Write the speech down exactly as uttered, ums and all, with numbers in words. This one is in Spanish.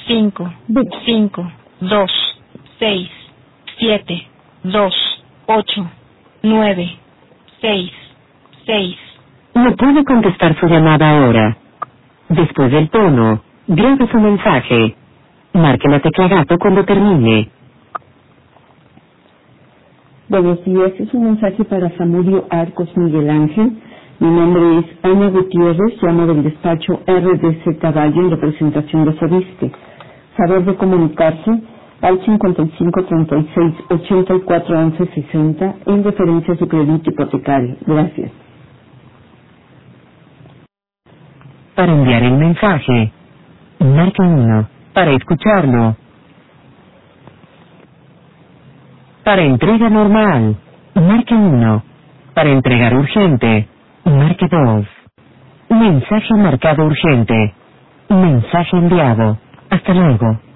cinco, cinco, dos, seis, siete, dos, ocho, nueve, seis, seis. No puede contestar su llamada ahora. Después del tono, grabe su mensaje. Marque la tecla gato cuando termine. Buenos días, es un mensaje para Samudio Arcos Miguel Ángel. Mi nombre es Ana Gutiérrez, llamo del despacho R D C Caballo en representación de Sobiste. Saber de comunicarse al cincuenta y cinco, treinta y seis, ochenta y cuatro, once, sesenta en referencias de crédito hipotecario. Gracias. Para enviar el mensaje, marque uno. Para escucharlo. Para entrega normal, marque uno. Para entregar urgente, marque dos. Mensaje marcado urgente. Mensaje enviado. Hasta luego.